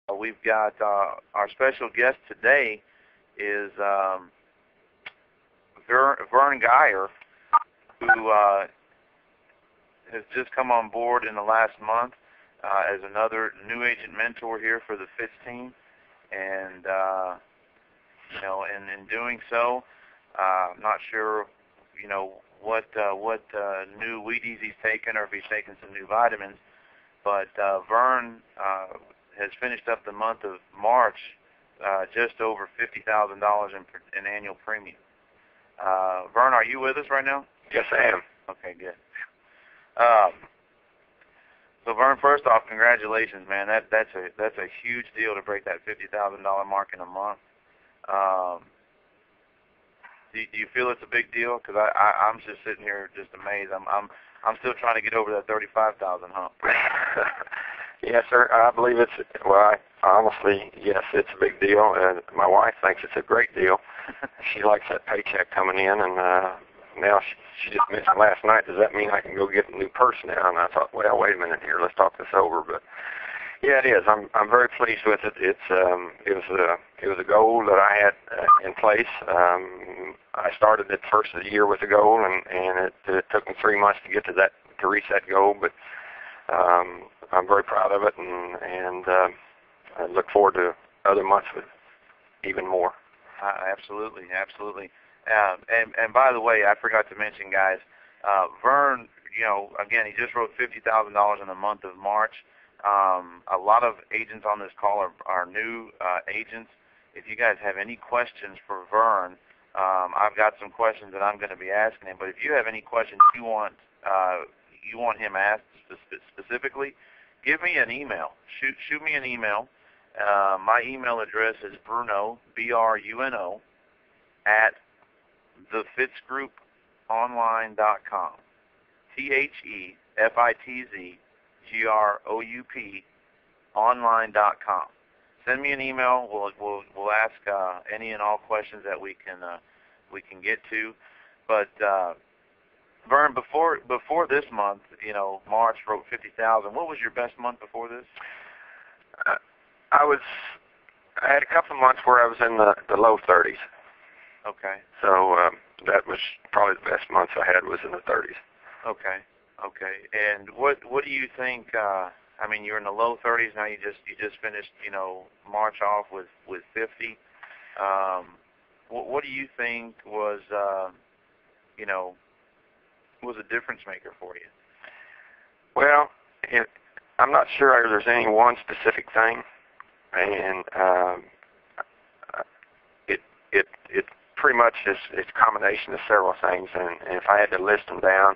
We've got our special guest today is Vern Geyer, who has just come on board in the last month as another new agent mentor here for the Fitz team, and in doing so, I'm not sure, what new Wheaties he's taken, or if he's taken some new vitamins. But Vern has finished up the month of March just over $50,000 in annual premium. Vern, are you with us right now? Yes, I am. Okay, good. So Vern, first off, congratulations, man. That's a huge deal to break that $50,000 mark in a month. Do you feel it's a big deal? Because I'm just sitting here just amazed. I'm still trying to get over that 35,000 hump. Yes, sir. I believe honestly, yes, it's a big deal, and my wife thinks it's a great deal. She likes that paycheck coming in, and now she just mentioned last night, does that mean I can go get a new purse now? And I thought, well, wait a minute here, let's talk this over. But yeah, it is. I'm very pleased with it. It was a goal that I had in place. I started at the first of the year with a goal, and it took me 3 months to get to reach that goal. But I'm very proud of it, and I look forward to other months with even more. Absolutely. And by the way, I forgot to mention, guys, Vern, again, he just wrote $50,000 in the month of March. A lot of agents on this call are new agents. If you guys have any questions for Vern, I've got some questions that I'm going to be asking him. But if you have any questions you want him asked specifically, give me an email. Shoot me an email. My email address is Bruno, BRUNO, at thefitzgrouponline.com. THEFITZGROUP online.com. Send me an email. We'll ask any and all questions that we can get to. But Vern, before this month, March wrote 50,000. What was your best month before this? I had a couple of months where I was in the low 30s. Okay. So that was probably the best months I had was in the 30s. Okay. And what do you think? You're in the low 30s now. You just finished, March off with 50. What do you think was a difference maker for you? Well, I'm not sure there's any one specific thing, and it pretty much is a combination of several things. And if I had to list them down,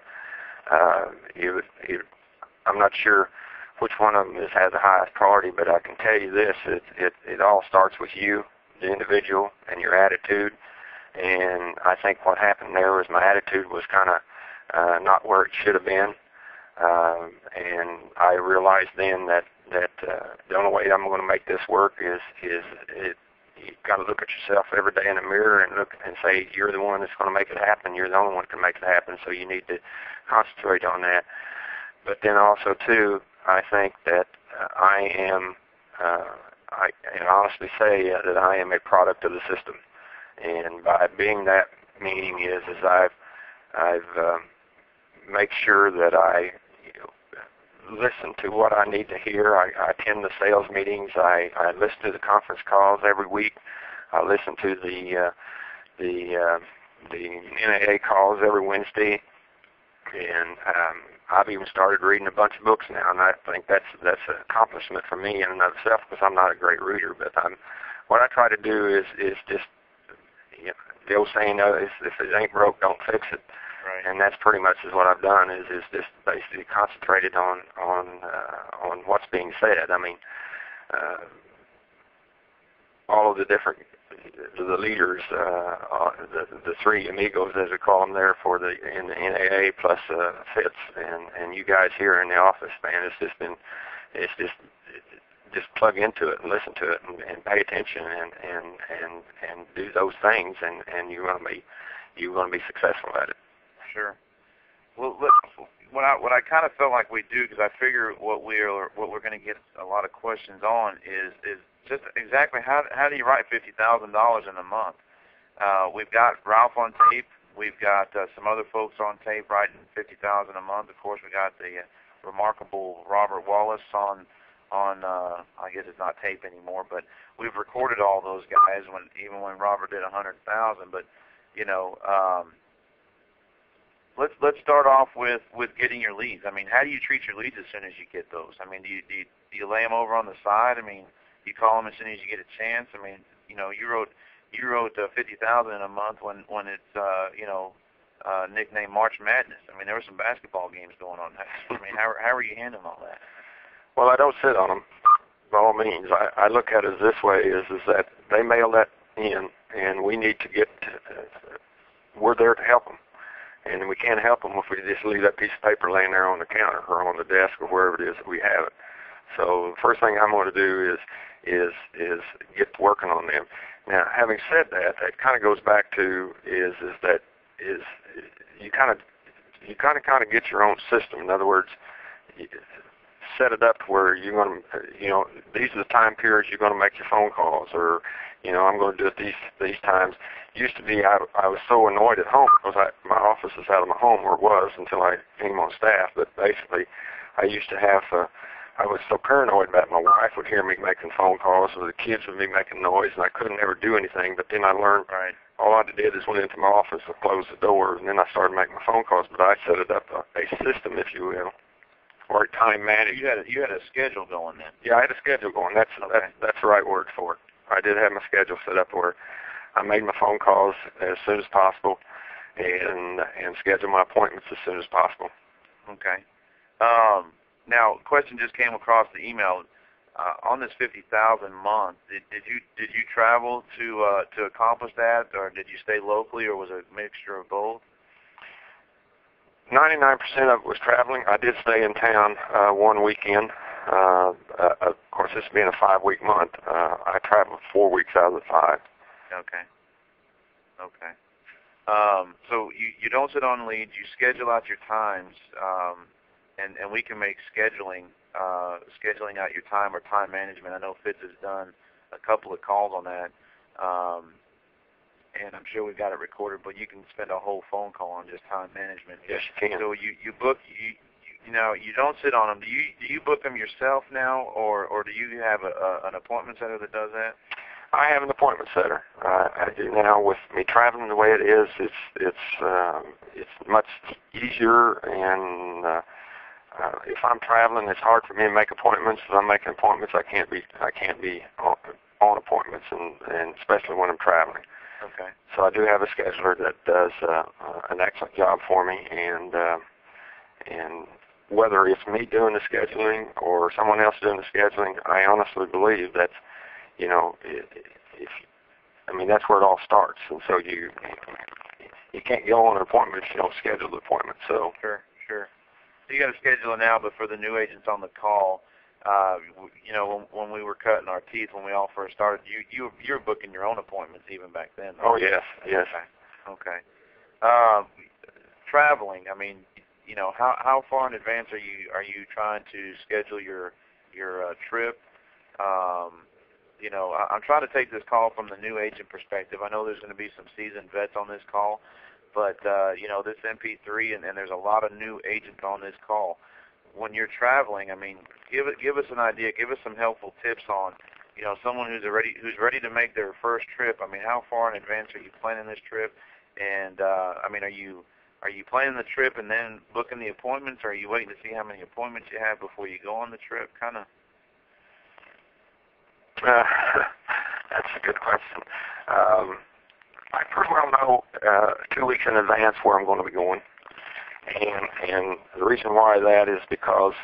I'm not sure which one of them has the highest priority, but I can tell you this: it all starts with you, the individual, and your attitude. And I think what happened there was my attitude was kind of not where it should have been. And I realized then that the only way I'm going to make this work is you got to look at yourself every day in the mirror and look and say, you're the one that's going to make it happen. You're the only one that can make it happen. So you need to concentrate on that. But then also too, I think that I can honestly say that I am a product of the system. And by being that, meaning is I've make sure that I listen to what I need to hear. I attend the sales meetings. I listen to the conference calls every week. I listen to the NAA calls every Wednesday, and I've even started reading a bunch of books now. And I think that's an accomplishment for me in and of itself, because I'm not a great reader. But what I try to do is just the old saying is, if it ain't broke, don't fix it. Right. And that's pretty much is what I've done is just basically concentrated on what's being said. All of the different leaders, the three amigos as we call them there in the NAA plus Fitz and you guys here in the office, man, it's just plug into it and listen to it and pay attention and do those things and you're going to be successful at it. Sure. Well, what I kind of felt like we do, because I figure what we're going to get a lot of questions on is just exactly how do you write $50,000 in a month? We've got Ralph on tape. We've got some other folks on tape writing $50,000 a month. Of course, we got the remarkable Robert Wallace on I guess it's not tape anymore, but we've recorded all those guys even when Robert did 100,000. But let's start off with getting your leads. I mean, how do you treat your leads as soon as you get those? I mean, do you lay them over on the side? I mean, you call them as soon as you get a chance. I mean, you wrote 50,000 in a month when it's nicknamed March Madness. I mean, there were some basketball games going on. I mean, how are you handling all that? Well, I don't sit on them, by all means. I look at it this way, is that they mail that in, and we need to get, we're there to help them. And we can't help them if we just leave that piece of paper laying there on the counter or on the desk or wherever it is that we have it. So the first thing I'm going to do is get working on them. Now, having said that, that kind of goes back to is you kind of get your own system. In other words, set it up where you're going to, these are the time periods you're going to make your phone calls, or, I'm going to do it these times. Used to be, I was so annoyed at home because my office is out of my home, or it was until I came on staff. But basically, I used to have, I was so paranoid about it. My wife would hear me making phone calls, or the kids would be making noise, and I couldn't ever do anything. But then I learned, all I did is went into my office and closed the door, and then I started making my phone calls. But I set it up a system, if you will, or time management. You had a schedule going then. Yeah, I had a schedule going. That's the right word for it. I did have my schedule set up where I made my phone calls as soon as possible and schedule my appointments as soon as possible. Okay. Now, a question just came across the email. On this 50,000 month, did you travel to accomplish that, or did you stay locally, or was it a mixture of both? 99% of it was traveling. I did stay in town one weekend. Of course, this being a 5-week month, I traveled 4 weeks out of the 5. Okay. So you don't sit on leads. You schedule out your times, and we can make scheduling out your time or time management. I know Fitz has done a couple of calls on that, and I'm sure we've got it recorded. But you can spend a whole phone call on just time management. Yes, you can. So you book you don't sit on them. Do you book them yourself now, or do you have an appointment setter that does that? I have an appointment setter. I do now. With me traveling the way it is, it's much easier. And if I'm traveling, it's hard for me to make appointments. If I'm making appointments, I can't be on appointments, and especially when I'm traveling. Okay. So I do have a scheduler that does an excellent job for me, and whether it's me doing the scheduling or someone else doing the scheduling, I honestly believe that, that's where it all starts. And so you can't go on an appointment if you don't schedule the appointment. So Sure. So you got to schedule it now, but for the new agents on the call, when we were cutting our teeth, when we all first started, you were booking your own appointments even back then. Right? Oh, yes. Okay. Traveling, how far in advance are you trying to schedule your trip? I'm trying to take this call from the new agent perspective. I know there's going to be some seasoned vets on this call, but this MP3 and there's a lot of new agents on this call. When you're traveling, give us an idea, give us some helpful tips on, someone who's ready to make their first trip. How far in advance are you planning this trip? And are you planning the trip and then booking the appointments, or are you waiting to see how many appointments you have before you go on the trip? That's a good question. I pretty well know 2 weeks in advance where I'm going to be going. And the reason why that is because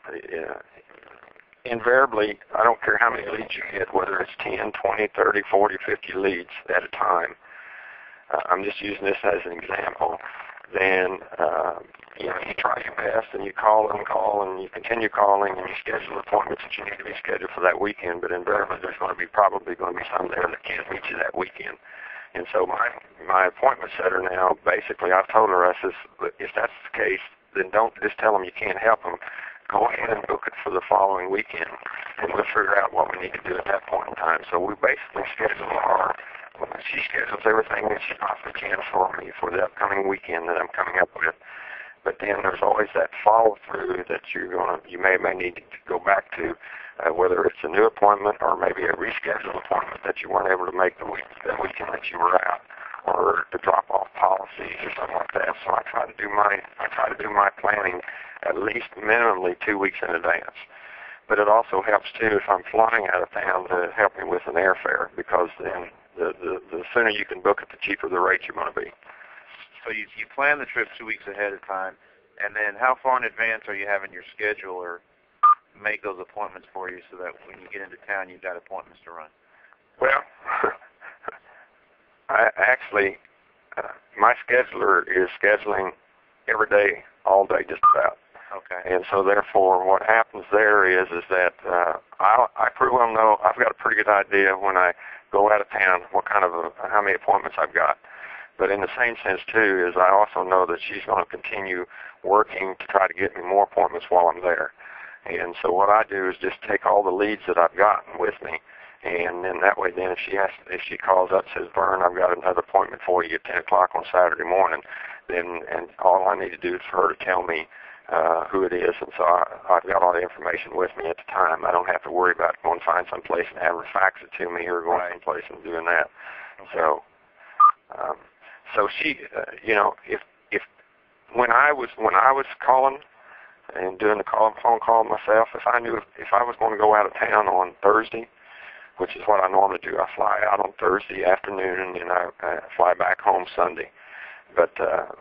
invariably, I don't care how many leads you get, whether it's 10, 20, 30, 40, 50 leads at a time. I'm just using this as an example. Then, you try your best and you call and you continue calling and you schedule appointments that you need to be scheduled for that weekend. But invariably, there's probably going to be some there that can't meet you that weekend. And so my appointment setter now, basically, I've told her, I says, if that's the case, then don't just tell them you can't help them. Go ahead and book it for the following weekend, and we'll figure out what we need to do at that point in time. So we basically schedule our, she schedules everything that she possibly can for me for the upcoming weekend that I'm coming up with. But then there's always that follow-through that you may need to go back to, whether it's a new appointment or maybe a rescheduled appointment that you weren't able to make the weekend that you were out, or to drop off policies or something like that. So I try to do my planning at least minimally 2 weeks in advance. But it also helps too if I'm flying out of town to help me with an airfare, because then the sooner you can book it, the cheaper the rate you're going to be. So you plan the trip 2 weeks ahead of time, and then how far in advance are you having your scheduler make those appointments for you so that when you get into town you've got appointments to run? Well, my scheduler is scheduling every day, all day, just about. Okay. And so therefore what happens there is that I pretty well know, I've got a pretty good idea when I go out of town how many appointments I've got. But in the same sense too is I also know that she's going to continue working to try to get me more appointments while I'm there. And so what I do is just take all the leads that I've gotten with me, and then that way then if she calls up and says, Vern, I've got another appointment for you at 10 o'clock on Saturday morning, and all I need to do is for her to tell me who it is, and so I've got all the information with me at the time. I don't have to worry about going to find someplace and having her fax it to me or going someplace and doing that. Okay. So she, if when I was calling and doing the phone call myself, if I knew if I was going to go out of town on Thursday, which is what I normally do, I fly out on Thursday afternoon and then I fly back home Sunday. But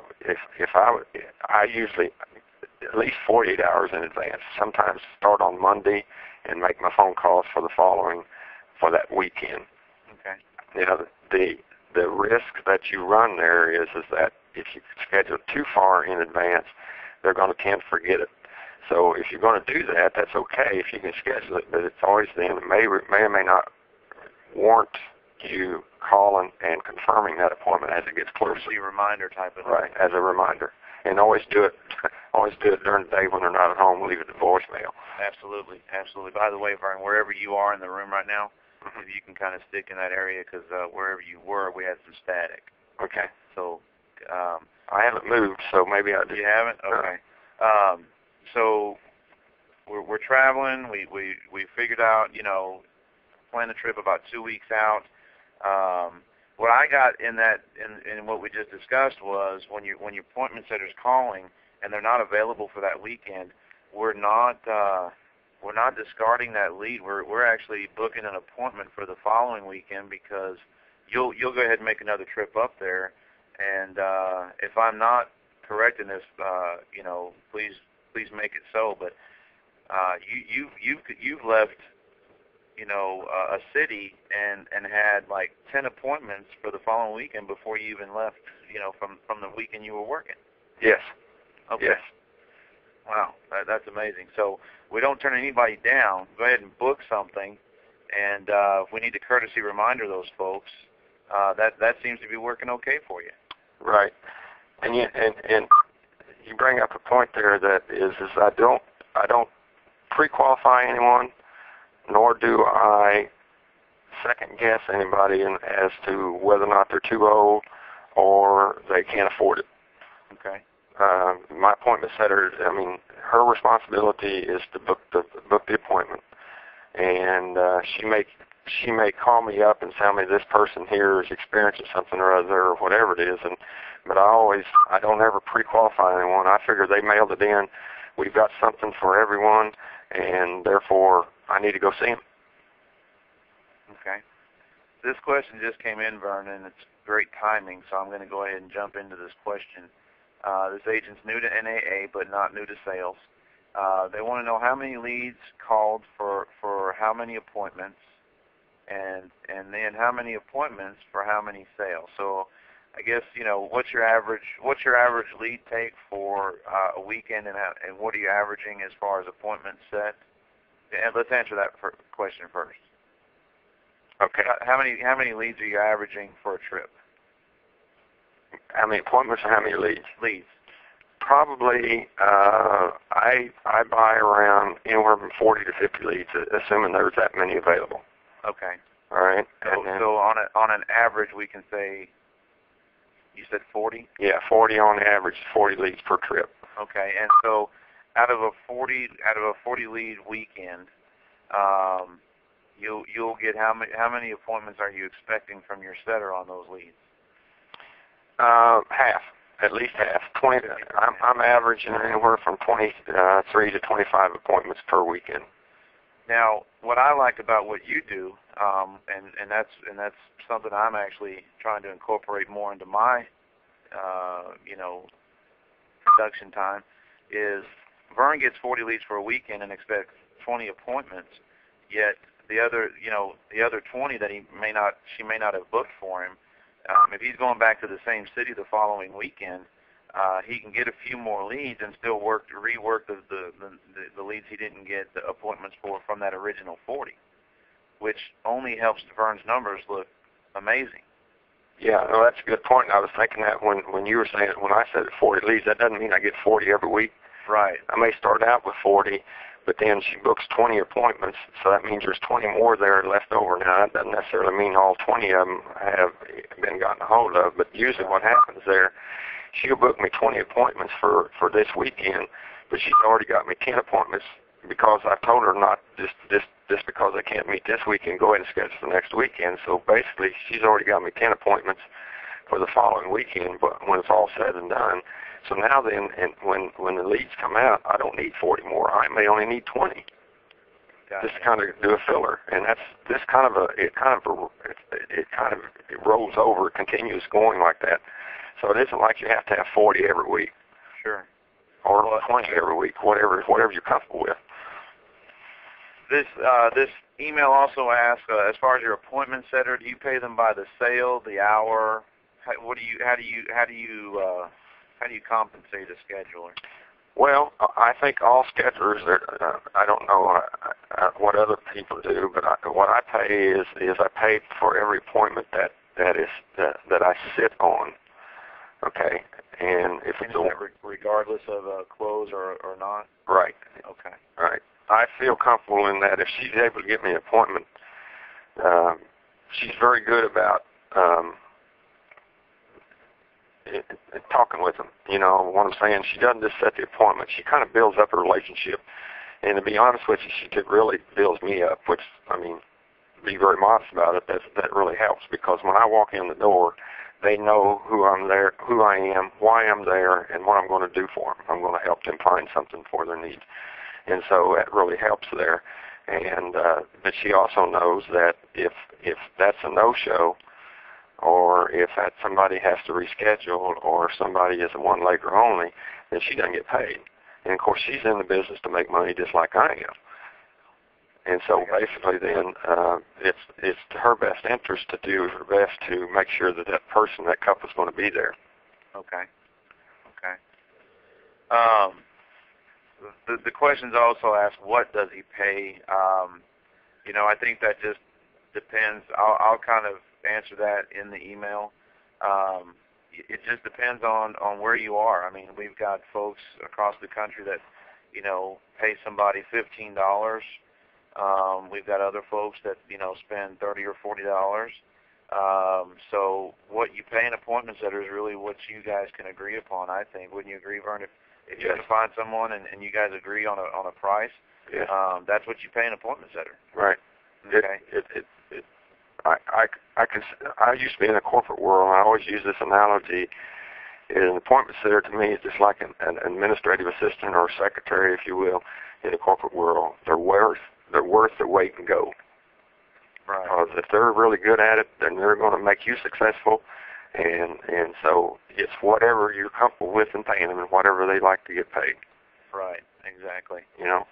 I usually at least 48 hours in advance. Sometimes start on Monday and make my phone calls for that weekend. Okay. The risk that you run there is that if you schedule too far in advance, they're going to tend to forget it. So if you're going to do that, that's okay if you can schedule it, but it's always then it may or may not warrant you calling and confirming that appointment as it gets closer. A reminder type of thing. Right, as a reminder. And always do it during the day when they're not at home. Leave it to voicemail. Absolutely, absolutely. By the way, Vern, wherever you are in the room right now, if you can kind of stick in that area, because wherever you were, we had some static. Okay. So I haven't moved, so maybe I do. You haven't? Okay. So we're traveling. We figured out, plan the trip about 2 weeks out. What I got in what we just discussed was when your appointment setter's calling and they're not available for that weekend, we're not discarding that lead. We're actually booking an appointment for the following weekend, because you'll go ahead and make another trip up there. And if I'm not correct in this, please make it so. But you've left a city and had like 10 appointments for the following weekend before you even left, from the weekend you were working. Yes. Okay. Yes. Wow, that's amazing. So we don't turn anybody down. Go ahead and book something, and if we need to courtesy reminder those folks, that seems to be working okay for you. Right. And you bring up a point there that is I don't pre-qualify anyone, nor do I second guess anybody as to whether or not they're too old or they can't afford it. Okay. My appointment setter, her responsibility is to book the appointment, and she may call me up and tell me this person here is experiencing something or other or whatever it is, but I don't ever pre-qualify anyone. I figure they mailed it in. We've got something for everyone, and therefore I need to go see them. Okay. This question just came in, Vernon, and it's great timing, so I'm going to go ahead and jump into this question. This agent's new to NAA, but not new to sales. They want to know how many leads called for how many appointments, and then how many appointments for how many sales. So I guess, what's your average lead take for a weekend, and what are you averaging as far as appointments set? And let's answer that question first. Okay. How many leads are you averaging for a trip? How many appointments or how many leads? Leads. Probably, I buy around anywhere from 40 to 50 leads, assuming there's that many available. Okay. All right. So on an average, we can say. You said 40? Yeah, 40 on average, 40 leads per trip. Okay, and so out of a 40 lead weekend, you'll get how many appointments are you expecting from your setter on those leads? Half, at least half. 20. I'm averaging anywhere from 23 to 25 appointments per weekend. Now, what I like about what you do, and that's something I'm actually trying to incorporate more into my, production time, is Vern gets 40 leads for a weekend and expects 20 appointments. Yet the other 20 that she may not have booked for him, if he's going back to the same city the following weekend, he can get a few more leads and still rework the leads he didn't get the appointments for from that original 40, which only helps Vern's numbers look amazing. Yeah, well, that's a good point. I was thinking that when you were saying, when I said 40 leads, that doesn't mean I get 40 every week. Right. I may start out with 40, but then she books 20 appointments, so that means there's 20 more there left over. Now, that doesn't necessarily mean all 20 of them have been gotten a hold of, but usually what happens there, she'll book me 20 appointments for this weekend, but she's already got me 10 appointments because I told her not just because I can't meet this weekend, go ahead and schedule for next weekend. So basically, she's already got me 10 appointments for the following weekend, but when it's all said and done. So now then, and when the leads come out, I don't need 40 more. I may only need 20. Just to kind of do a filler, and that's this kind of it rolls over, it continues going like that. So it isn't like you have to have 40 every week. Sure. Or 20 every week, whatever you're comfortable with. This email also asks, as far as your appointment setter, do you pay them by the sale, the hour? How do you compensate a scheduler? Well, I think all schedulers are. I don't know what other people do, but what I pay is I pay for every appointment that I sit on. Okay, and if it's regardless of close or not. Right. Okay. Right. I feel comfortable in that if she's able to get me an appointment, she's very good about talking with them. You know what I'm saying? She doesn't just set the appointment. She kind of builds up a relationship. And to be honest with you, she really builds me up, which, I mean, be very modest about it. That really helps, because when I walk in the door, they know who I am, why I'm there, and what I'm going to do for them. I'm going to help them find something for their needs. And so that really helps there. And but she also knows that if that's a no-show, or if that somebody has to reschedule, or somebody is a one-legger only, then she doesn't get paid. And of course, she's in the business to make money just like I am. And so basically then it's to her best interest to do her best to make sure that that couple's going to be there. Okay. The questions also ask, what does he pay? I think that just depends. I'll kind of answer that in the email. It just depends on where you are. I mean, we've got folks across the country that, pay somebody $15. We've got other folks that, spend $30 or $40. So what you pay an appointment setter is really what you guys can agree upon, I think. Wouldn't you agree, Vern? If you can find someone and you guys agree on a price, that's what you pay an appointment setter. Right. Okay. I used to be in the corporate world, and I always use this analogy. An appointment setter to me is just like an administrative assistant or a secretary, if you will, in the corporate world. They're worth their weight in gold. Right. Because if they're really good at it, then they're going to make you successful. And so it's whatever you're comfortable with and paying them, and whatever they like to get paid. Right. Exactly.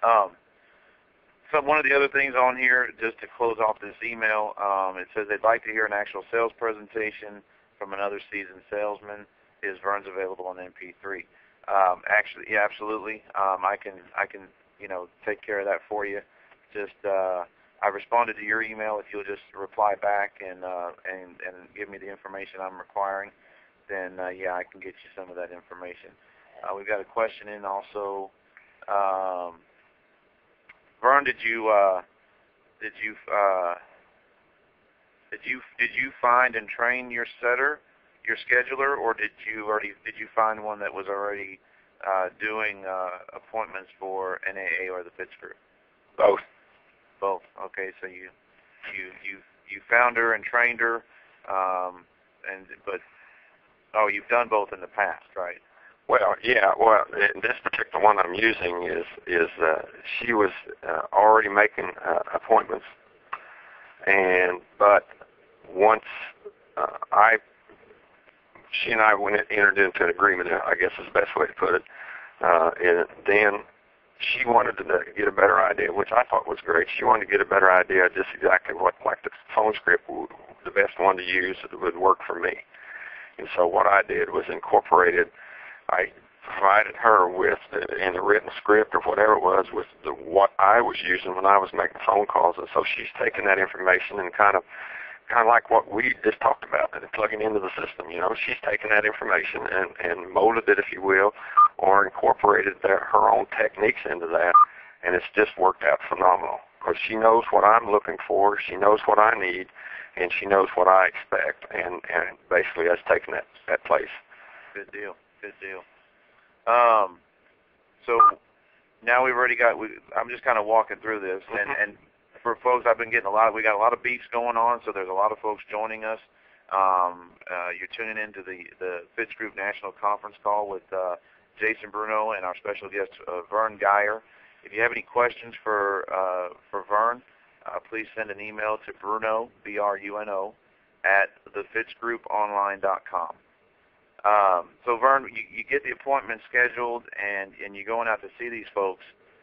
So one of the other things on here, just to close off this email, it says they'd like to hear an actual sales presentation from another seasoned salesman. Is Vern's available on MP3? Actually, yeah, absolutely. I can take care of that for you. Just I responded to your email. If you'll just reply back and give me the information I'm requiring, then yeah, I can get you some of that information. We've got a question in also. Vern, did you find and train your setter, your scheduler, or did you find one that was already doing appointments for NAA or the Fitz Group? Both. Both. Okay, so you found her and trained her, but you've done both in the past, right? Well, yeah. Well, this particular one I'm using is she was already making appointments, but once she and I entered into an agreement, I guess is the best way to put it, and then she wanted to get a better idea, which I thought was great. She wanted to get a better idea of just exactly what, like the phone script, the best one to use that would work for me. And so what I did was I provided her with, in the written script or whatever it was, with what I was using when I was making phone calls. And so she's taken that information and kind of like what we just talked about, and plugging into the system. She's taken that information and molded it, if you will, or incorporated her own techniques into that, and it's just worked out phenomenal. Because she knows what I'm looking for, she knows what I need, and she knows what I expect, and basically that's taken that place. Good deal. Good deal. So now we've already got. I'm just kind of walking through this, and for folks, we got a lot of beefs going on, so there's a lot of folks joining us. You're tuning into the Fitz Group National Conference Call with Jason Bruno and our special guest Vern Geyer. If you have any questions for Vern, please send an email to Bruno, BRUNO, at thefitzgrouponline.com. So Vern, you get the appointment scheduled, and you're going out to see these folks.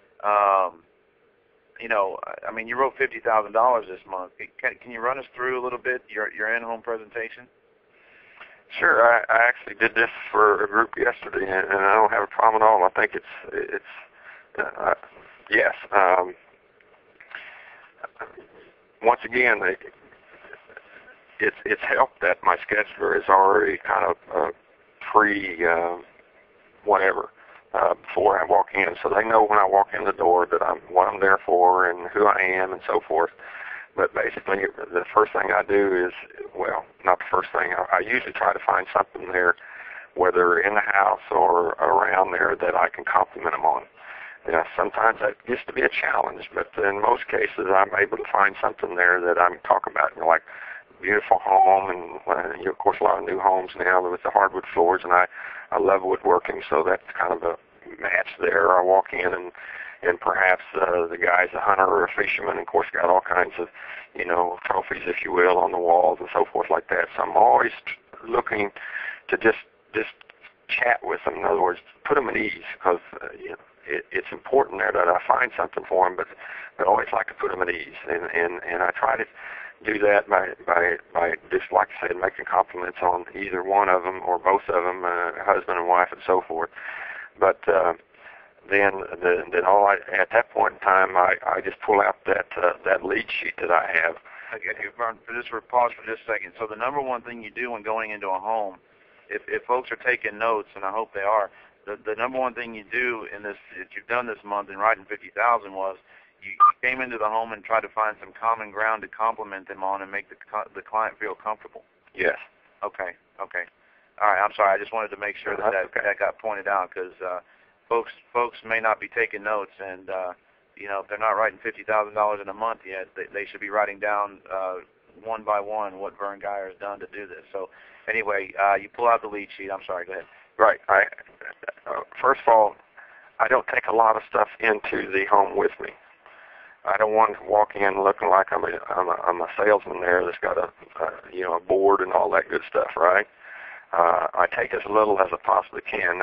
You wrote $50,000 this month. Can you run us through a little bit your in-home presentation? Sure. I actually did this for a group yesterday, and I don't have a problem at all. I think it's yes. Once again, it's helped that my scheduler is already kind of whatever. Before I walk in, so they know when I walk in the door that what I'm there for and who I am and so forth. But basically, the first thing I do is, well, not the first thing. I usually try to find something there, whether in the house or around there, that I can compliment them on. Sometimes that gets to be a challenge, but in most cases, I'm able to find something there that I can talk about, like beautiful home, and of course a lot of new homes now with the hardwood floors, and I love woodworking, so that's kind of a match there. I walk in and perhaps the guy's a hunter or a fisherman, and of course got all kinds of trophies, if you will, on the walls and so forth like that. So I'm always looking to just chat with them. In other words, put them at ease, because it's important there that I find something for them, but I always like to put them at ease, and I try to do that by just, like I said, making compliments on either one of them or both of them, husband and wife and so forth. But then at that point in time, I just pull out that lead sheet that I have. Okay, pause for just a second. So the number one thing you do when going into a home, if folks are taking notes, and I hope they are, the number one thing you do in this, that you've done this month in writing 50,000, was you came into the home and tried to find some common ground to compliment them on and make the client feel comfortable. Yes. Okay. All right. I'm sorry. I just wanted to make sure that got pointed out, because folks may not be taking notes, and if they're not writing $50,000 in a month yet, they should be writing down one by one what Vern Geyer has done to do this. So anyway, you pull out the lead sheet. I'm sorry. Go ahead. Right. First of all, I don't take a lot of stuff into the home with me. I don't want to walk in looking like I'm a salesman there that's got a board and all that good stuff, right? I take as little as I possibly can.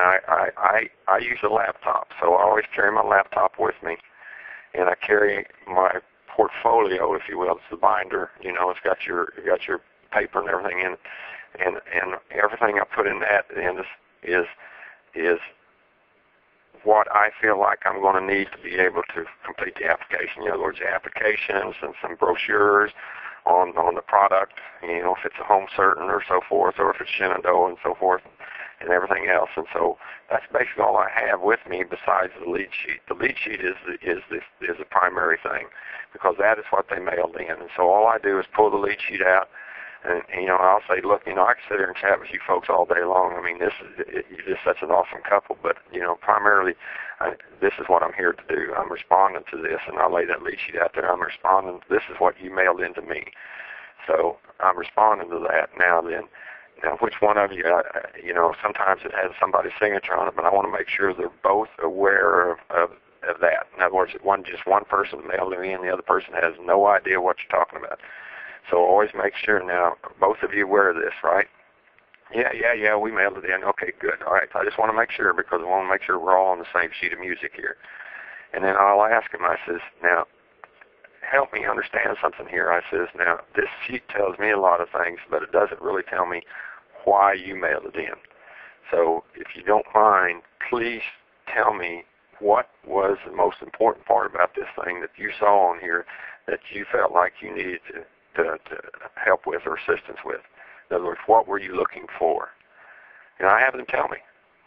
I use a laptop, so I always carry my laptop with me, and I carry my portfolio, if you will. It's the binder. It's got your paper and everything in it, and everything I put in that is what I feel like I'm going to need to be able to complete the application. In other words, the applications and some brochures on the product, if it's a home certain or so forth, or if it's Shenandoah and so forth, and everything else. And so that's basically all I have with me besides the lead sheet. The lead sheet is the primary thing, because that is what they mailed in. And so all I do is pull the lead sheet out, and I'll say, look, I can sit here and chat with you folks all day long. I mean, you're just such an awesome couple. But primarily, this is what I'm here to do. I'm responding to this, and I'll lay that lead sheet out there. I'm responding. This is what you mailed in to me. So I'm responding to that now. Now, which one of you? Sometimes it has somebody's signature on it, but I want to make sure they're both aware of that. In other words, just one person mailed it in, the other person has no idea what you're talking about. So always make sure. Now, both of you aware of this, right? Yeah, we mailed it in. Okay, good. All right, I just want to make sure, because I want to make sure we're all on the same sheet of music here. And then I'll ask him, I says, now, help me understand something here. I says, now, this sheet tells me a lot of things, but it doesn't really tell me why you mailed it in. So if you don't mind, please tell me what was the most important part about this thing that you saw on here that you felt like you needed to help with or assistance with. In other words, what were you looking for? And I have them tell me.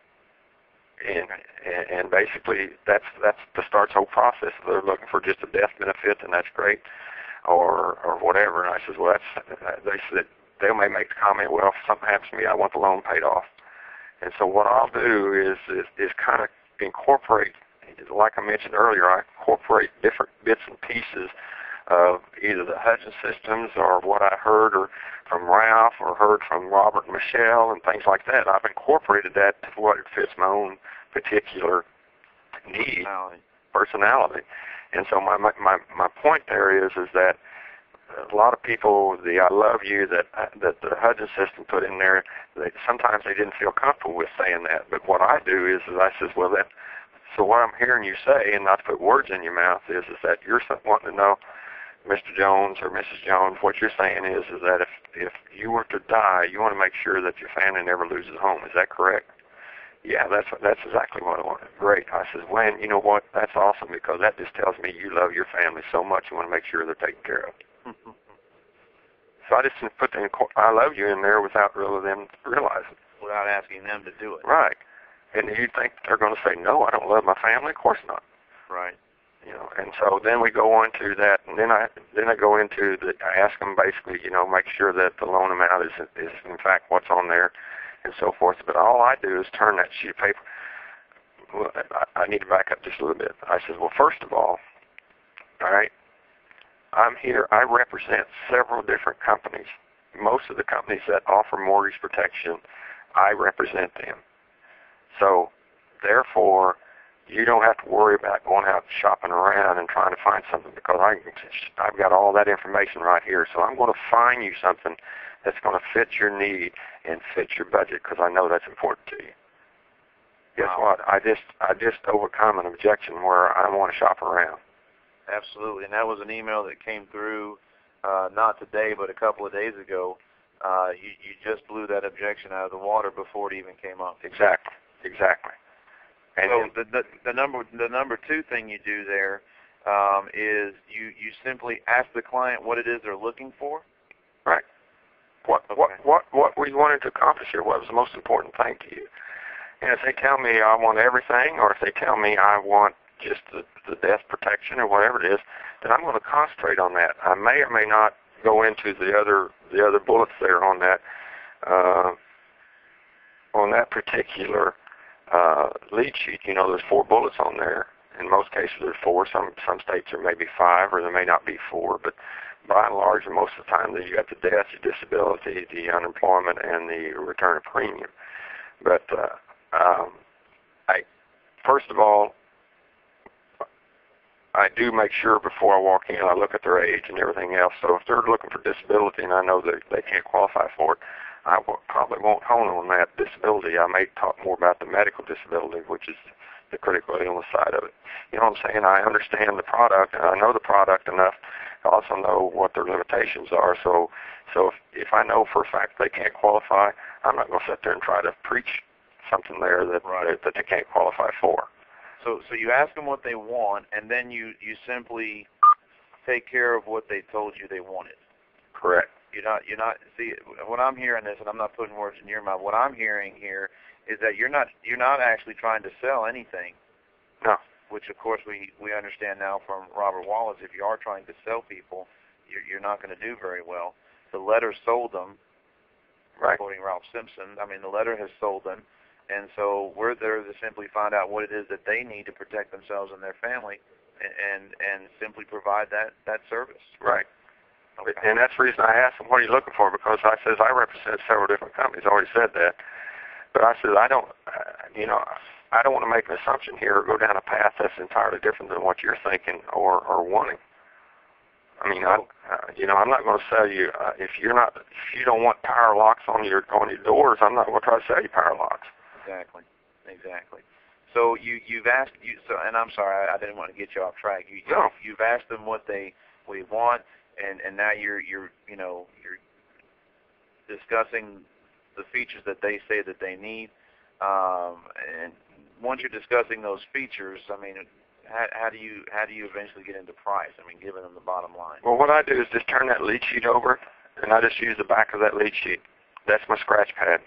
And basically, that's to start the whole process. If they're looking for just a death benefit, then that's great, or whatever. And I says, well, they said, they may make the comment, well, if something happens to me, I want the loan paid off. And so what I'll do is kind of incorporate, like I mentioned earlier, I incorporate different bits and pieces of either the Hudson systems or what I heard or from Ralph or heard from Robert and Michelle and things like that. I've incorporated that to what it fits my own particular need, personality. And so my point there is that a lot of people, the I love you that the Hudson system put in there, sometimes they didn't feel comfortable with saying that. But what I do is I says, well, so what I'm hearing you say, and not to put words in your mouth, is that you're wanting to know, Mr. Jones or Mrs. Jones, what you're saying is that if you were to die, you want to make sure that your family never loses a home. Is that correct? Yeah, that's exactly what I want. Great. I says, Wayne, you know what? That's awesome, because that just tells me you love your family so much you want to make sure they're taken care of. So I just put the I love you in there without really them realizing. Without asking them to do it. Right. And you think they're going to say, no, I don't love my family? Of course not. Right. And so then we go on to that, and then I go into I ask them basically, make sure that the loan amount is in fact what's on there, and so forth. But all I do is turn that sheet of paper. Well, I need to back up just a little bit. I said, well, first of all right, I'm here. I represent several different companies. Most of the companies that offer mortgage protection, I represent them. So therefore, you don't have to worry about going out shopping around and trying to find something, because I've got all that information right here. So I'm going to find you something that's going to fit your need and fit your budget, because I know that's important to you. Guess what? I just overcome an objection where I don't want to shop around. Absolutely, and that was an email that came through not today, but a couple of days ago. You just blew that objection out of the water before it even came up. Exactly. And so the number two thing you do there is you simply ask the client what it is they're looking for. Right. What we wanted to accomplish here, what was the most important thing to you? And if they tell me I want everything, or if they tell me I want just the death protection or whatever it is, then I'm going to concentrate on that. I may or may not go into the other bullets there on that particular lead sheet. There's 4 bullets on there. In most cases, there's 4. Some states there may be 5, or there may not be 4. But by and large, most of the time, you got the death, the disability, the unemployment, and the return of premium. But first of all, I do make sure before I walk in, I look at their age and everything else. So if they're looking for disability and I know that they can't qualify for it, I probably won't hone on that disability. I may talk more about the medical disability, which is the critical illness side of it. You know what I'm saying? I understand the product, and I know the product enough. I also know what their limitations are. So if I know for a fact they can't qualify, I'm not going to sit there and try to preach something there that they can't qualify for. So you ask them what they want, and then you simply take care of what they told you they wanted. Correct. You're not. See, what I'm hearing is, and I'm not putting words in your mouth. What I'm hearing here is that you're not actually trying to sell anything. No. Which of course we understand now from Robert Wallace. If you are trying to sell people, you're not going to do very well. The letter sold them. Right. Quoting Ralph Simpson, I mean, the letter has sold them, and so we're there to simply find out what it is that they need to protect themselves and their family, and simply provide that service. Right. Okay. And that's the reason I asked him, what are you looking for? Because I says, I represent several different companies. I already said that. But I said, I don't want to make an assumption here or go down a path that's entirely different than what you're thinking or wanting. I mean, I'm not going to sell you, if you don't want power locks on your doors, I'm not going to try to sell you power locks. Exactly. So you've asked, and I'm sorry, I didn't want to get you off track. You've asked them what they want, and now you're discussing the features that they say that they need, and once you're discussing those features, I mean, how do you eventually get into price? I mean, giving them the bottom line. Well, what I do is just turn that lead sheet over, and I just use the back of that lead sheet. That's my scratch pad.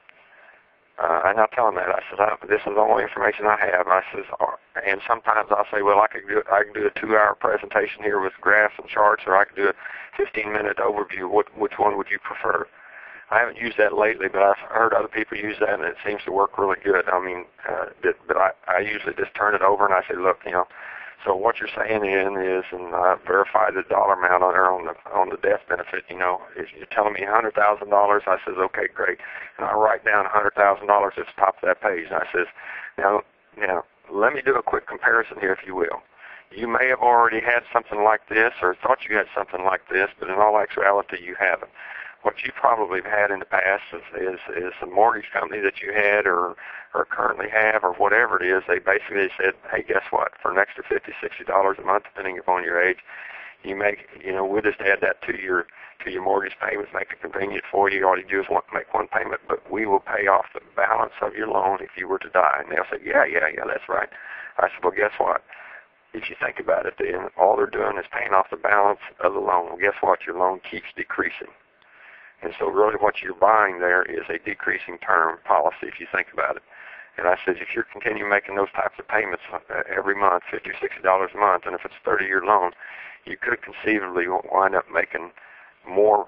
And I'll tell them that. I said, this is the only information I have. I says, and sometimes I'll say, well, I can do a 2-hour presentation here with graphs and charts, or I can do a 15-minute overview. Which one would you prefer? I haven't used that lately, but I've heard other people use that, and it seems to work really good. I mean, but I usually just turn it over, and I say, look, so what you're saying is, and I verify the dollar amount on the death benefit. If you're telling me $100,000, I says, okay, great, and I write down $100,000 at the top of that page, and I says, now let me do a quick comparison here, if you will. You may have already had something like this, or thought you had something like this, but in all actuality, you haven't. What you probably have had in the past is a mortgage company that you had or currently have or whatever it is. They basically said, hey, guess what? For an extra $50, $60 a month, depending upon your age, you make, we'll just add that to your mortgage payments, make it convenient for you. All you do is make one payment, but we will pay off the balance of your loan if you were to die. And they'll say, yeah, that's right. I said, well, guess what? If you think about it, then all they're doing is paying off the balance of the loan. Well, guess what? Your loan keeps decreasing. And so really what you're buying there is a decreasing term policy, if you think about it. And I said, if you're continuing making those types of payments every month, $50 or $60 a month, and if it's a 30-year loan, you could conceivably wind up making more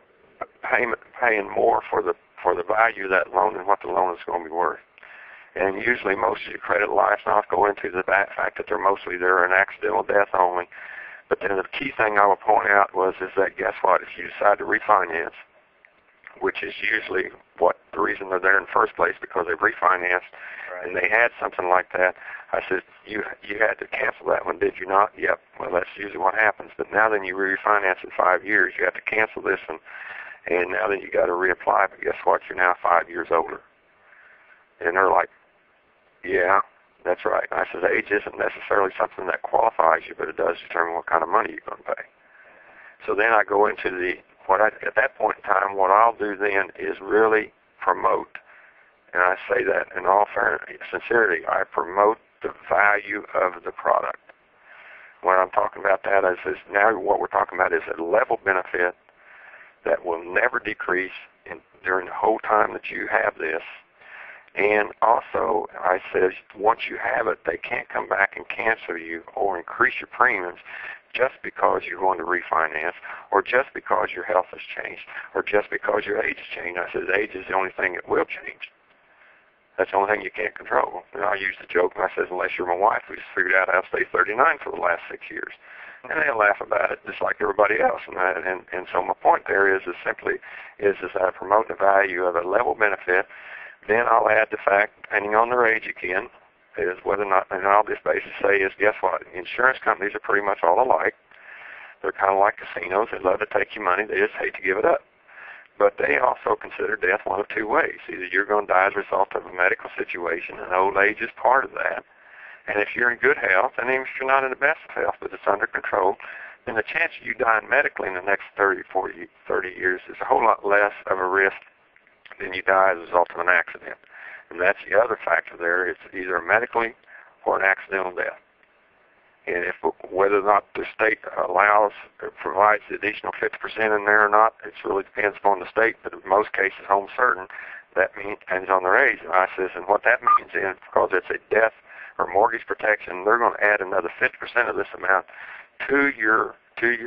paying more for the value of that loan than what the loan is going to be worth. And usually most of your credit life, and I'll go into the fact that they're an accidental death only. But then the key thing I will point out is that guess what? If you decide to refinance, which is usually the reason they're there in the first place, because they've refinanced, right, and they had something like that. I said, you had to cancel that one, did you not? Yep. Well, that's usually what happens. But now then you refinance in 5 years. You have to cancel this one, and now then you got to reapply. But guess what? You're now 5 years older. And they're like, yeah, that's right. And I said, age isn't necessarily something that qualifies you, but it does determine what kind of money you're going to pay. So then I go into at that point in time, what I'll do then is really promote, and I say that in all sincerity, I promote the value of the product. When I'm talking about that is now what we're talking about is a level benefit that will never decrease during the whole time that you have this. And also, I says, once you have it, they can't come back and cancel you or increase your premiums just because you're going to refinance, or just because your health has changed, or just because your age has changed. I said, age is the only thing that will change. That's the only thing you can't control. And I use the joke, and I says, unless you're my wife, we just figured out how to stay 39 for the last 6 years. And they laugh about it just like everybody else. And so my point there is simply I promote the value of a level benefit. Then I'll add the fact, depending on their age again, is whether or not, and I'll just basically say is, guess what? Insurance companies are pretty much all alike. They're kind of like casinos. They love to take your money. They just hate to give it up. But they also consider death one of two ways. Either you're going to die as a result of a medical situation, and old age is part of that. And if you're in good health, and even if you're not in the best of health, but it's under control, then the chance of you dying medically in the next 30, 40, 30 years is a whole lot less of a risk than you die as a result of an accident. And that's the other factor there. It's either medically for an accidental death. And if whether or not the state allows or provides the additional 50% in there or not, it really depends upon the state. But in most cases, home certain, that means depends on their age. And I says, and what that means is because it's a death or mortgage protection, they're going to add another 50% of this amount to your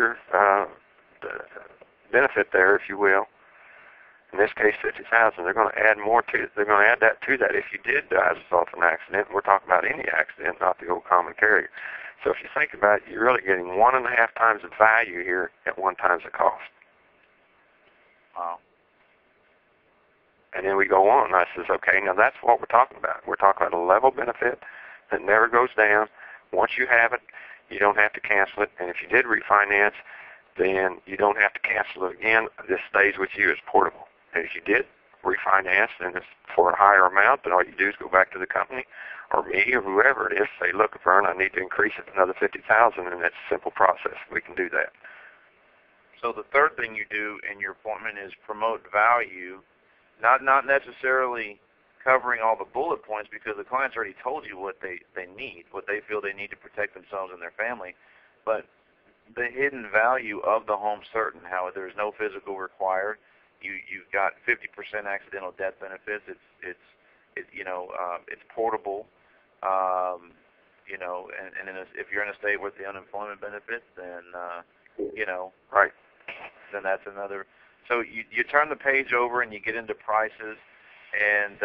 benefit there, if you will. In this case, 50,000. They're going to add more to. They're going to add that to that if you did die as a result of an accident. We're talking about any accident, not the old common carrier. So if you think about it, you're really getting 1.5 times the value here at 1 times the cost. Wow. And then we go on. And I says, okay, now that's what we're talking about. We're talking about a level benefit that never goes down. Once you have it, you don't have to cancel it. And if you did refinance, then you don't have to cancel it again. This stays with you as portable. And if you did refinance, then it's for a higher amount, then all you do is go back to the company or me or whoever it is, say, look, Vern, I need to increase it another 50,000, and that's a simple process. We can do that. So the third thing you do in your appointment is promote value, not necessarily covering all the bullet points because the client's already told you what they need, what they feel they need to protect themselves and their family, but the hidden value of the home certain, how there's no physical required. You've got 50% accidental death benefits. It's portable. And if you're in a state with the unemployment benefits, then right. Then that's another. So you turn the page over and you get into prices, and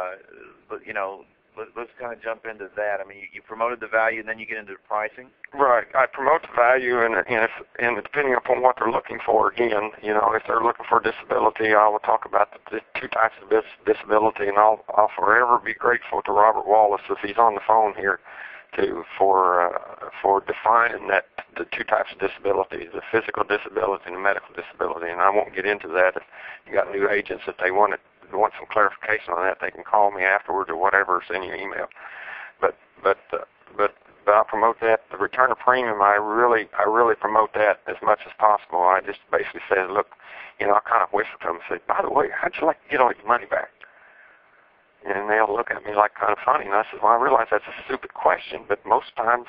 let's kind of jump into that. I mean, you promoted the value, and then you get into pricing. Right. I promote the value, and depending upon what they're looking for, again, if they're looking for disability, I will talk about the 2 types of disability, and I'll forever be grateful to Robert Wallace if he's on the phone here, for defining that the 2 types of disability, the physical disability and the medical disability. And I won't get into that. If you got new agents that they want some clarification on that, they can call me afterwards or whatever, or send you an email. But I promote that. The return of premium, I really promote that as much as possible. I just basically say, look, I kind of whisper to them and say, by the way, how'd you like to get all your money back? And they'll look at me like kind of funny. And I said, well, I realize that's a stupid question, but most times,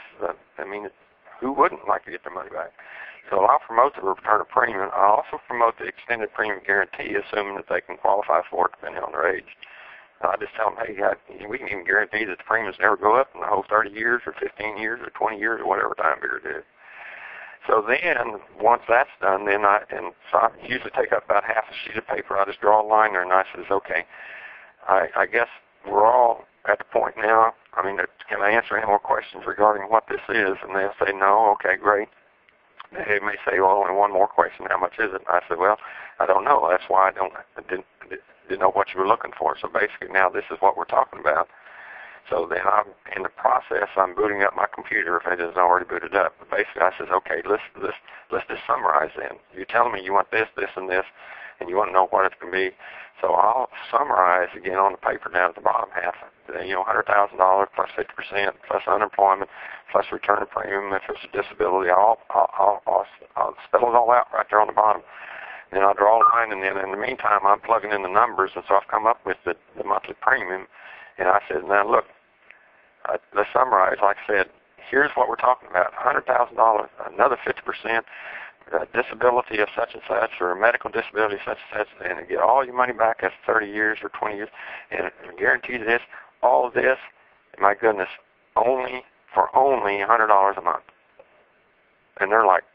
who wouldn't like to get their money back? So I'll promote the return of premium. I'll also promote the extended premium guarantee, assuming that they can qualify for it depending on their age. I just tell them, hey, we can even guarantee that the premiums never go up in the whole 30 years or 15 years or 20 years or whatever time period it is. So then, once that's done, so I usually take up about half a sheet of paper. I just draw a line there, and I says, okay, I guess we're all at the point now. Can I answer any more questions regarding what this is? And they'll say, no. Okay, great. They may say, well, only one more question. How much is it? And I said, well, I don't know. That's why I didn't know what you were looking for. So basically, now this is what we're talking about. So then in the process, I'm booting up my computer if it isn't already booted up. But basically, I says, okay, let's just summarize then. You're telling me you want this, this, and this, and you want to know what it can be. So I'll summarize again on the paper down at the bottom half. $100,000 plus 50% plus unemployment plus return of premium if it's a disability. I'll spell it all out right there on the bottom. Then I'll draw a line, and then in the meantime, I'm plugging in the numbers, and so I've come up with the monthly premium. And I said, now look, let's summarize. Like I said, here's what we're talking about: $100,000, another 50%. Disability of such and such, or a medical disability of such and such, and get all your money back after 30 years or 20 years, and guarantee this, all of this, my goodness, only $100 a month. And they're like,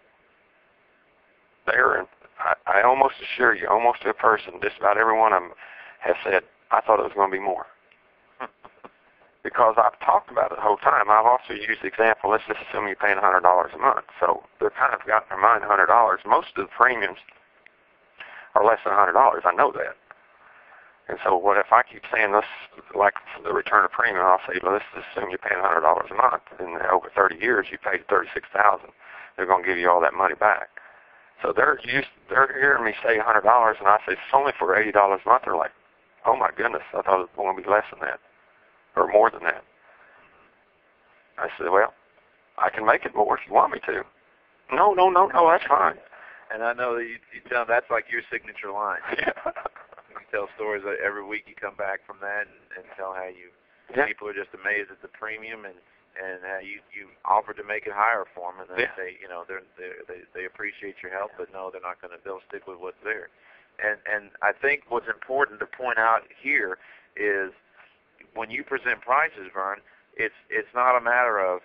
I almost assure you, almost to a person, just about every one of them has said, I thought it was going to be more. Because I've talked about it the whole time. I've also used the example, let's just assume you're paying $100 a month. So they're kind of got in their mind $100. Most of the premiums are less than $100. I know that. And so what if I keep saying this, like the return of premium, I'll say, well, let's just assume you're paying $100 a month. And over 30 years, you paid $36,000. They're going to give you all that money back. So they're hearing me say $100, and I say it's only for $80 a month. They're like, oh my goodness, I thought it was going to be less than that. Or more than that. I said, well, I can make it more if you want me to. No, that's fine. And I know that you tell that's like your signature line. Yeah. You tell stories every week. You come back from that and tell how people are just amazed at the premium, and and you offered to make it higher for them, and then Yeah. they appreciate your help, but no, they'll stick with what's there. And I think what's important to point out here is when you present prices, Vern, it's not a matter of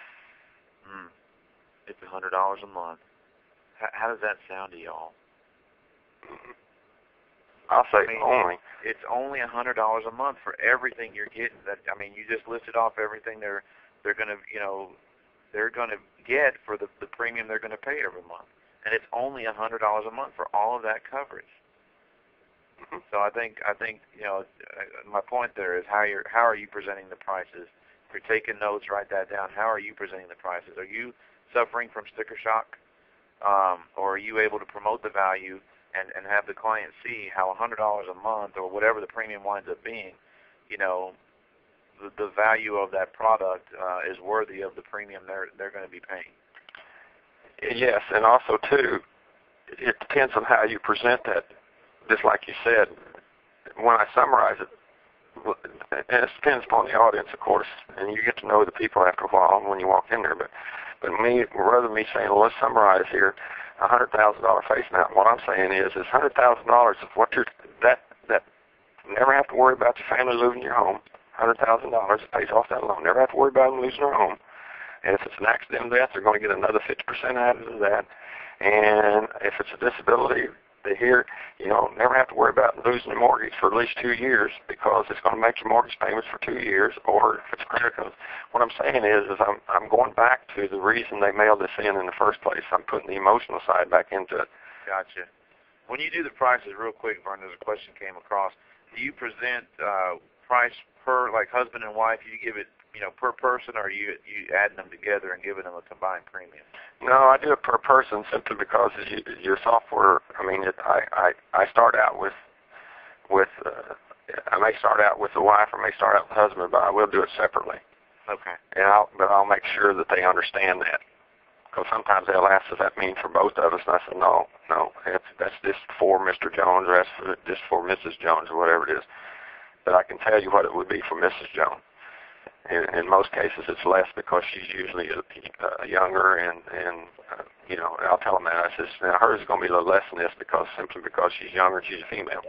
it's $100 a month. How does that sound to y'all? I'll say only. It's only $100 a month for everything you're getting. You just listed off everything they're gonna get for the premium they're gonna pay every month, and it's only $100 a month for all of that coverage. Mm-hmm. So I think my point there is how are you presenting the prices? If you're taking notes, write that down. How are you presenting the prices? Are you suffering from sticker shock, or are you able to promote the value and have the client see how $100 a month or whatever the premium winds up being, the value of that product is worthy of the premium they're going to be paying. Yes, and also too, it depends on how you present that. Just like you said, when I summarize it, and it depends upon the audience, of course, and you get to know the people after a while when you walk in there. But rather than me saying, well, let's summarize here, $100,000 face mount. What I'm saying is $100,000 of what that never have to worry about your family losing your home. $100,000 pays off that loan. Never have to worry about them losing their home. And if it's an accidental death, they're going to get another 50% added to that. And if it's a disability, never have to worry about losing your mortgage for at least 2 years, because it's going to make your mortgage payments for 2 years. Or if it's critical, what I'm saying is I'm going back to the reason they mailed this in the first place. I'm putting the emotional side back into it. Gotcha. When you do the prices, real quick, Vern, there's a question came across. Do you present price per, like husband and wife? You give it, per person, or are you adding them together and giving them a combined premium? No, I do it per person simply because your software. I start out with I may start out with the wife, or may start out with the husband, but I will do it separately. Okay. And I'll make sure that they understand that, because sometimes they'll ask, does that mean for both of us? And I said, no, that's just for Mr. Jones, or that's just for Mrs. Jones, or whatever it is. But I can tell you what it would be for Mrs. Jones. In most cases, it's less, because she's usually younger, and I'll tell them that. I says, now hers is going to be a little less than this, simply because she's younger and she's a female.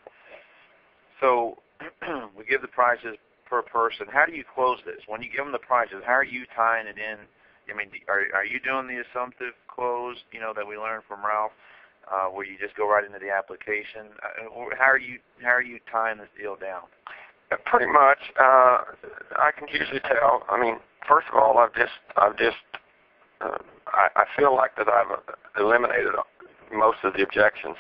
So we give the prices per person. How do you close this? When you give them the prices, how are you tying it in? Are you doing the assumptive close, that we learned from Ralph, where you just go right into the application? How are you tying this deal down? Pretty much, I can usually tell. First of all, I feel like that I've eliminated most of the objections.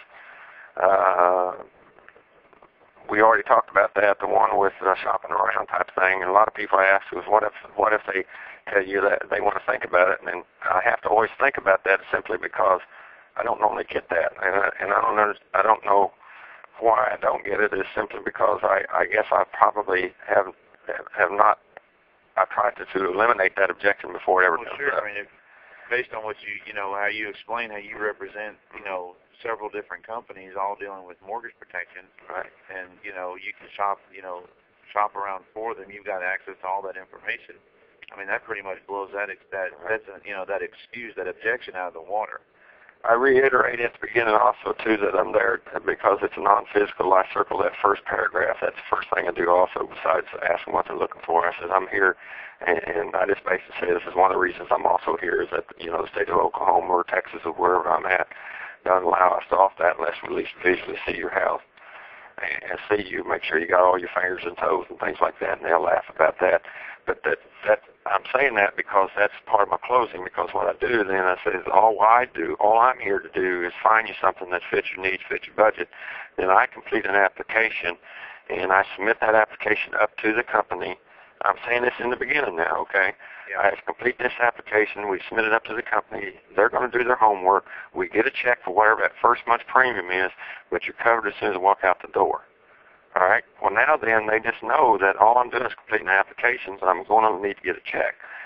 We already talked about that, the one with shopping around type thing. And a lot of people I ask is, what if they tell you that they want to think about it? And I have to always think about that, simply because I don't normally get that, and I don't know why I don't get it. Is simply because I guess I probably have not. I tried to eliminate that objection before it ever comes up. Based on what how you explain how you represent, several different companies all dealing with mortgage protection, right? And you can shop around for them. You've got access to all that information. That pretty much blows that excuse, that objection out of the water. I reiterate at the beginning also, too, that I'm there because it's a non-physical. I circle that first paragraph. That's the first thing I do also, besides asking what they're looking for. I said, I'm here, and I just basically say this is one of the reasons I'm also here, is that, the state of Oklahoma or Texas or wherever I'm at doesn't allow us off that unless we at least visually see your house and see you, make sure you got all your fingers and toes and things like that, and they'll laugh about that. But that I'm saying that because that's part of my closing, because what I do then, I say, all I'm here to do is find you something that fits your needs, fits your budget. Then I complete an application, and I submit that application up to the company. I'm saying this in the beginning now, okay? Yeah. I complete this application. We submit it up to the company. They're going to do their homework. We get a check for whatever that first month's premium is, but you're covered as soon as I walk out the door. All right. Well, now then, they just know that all I'm doing is completing the applications, and I'm going to need to get a check.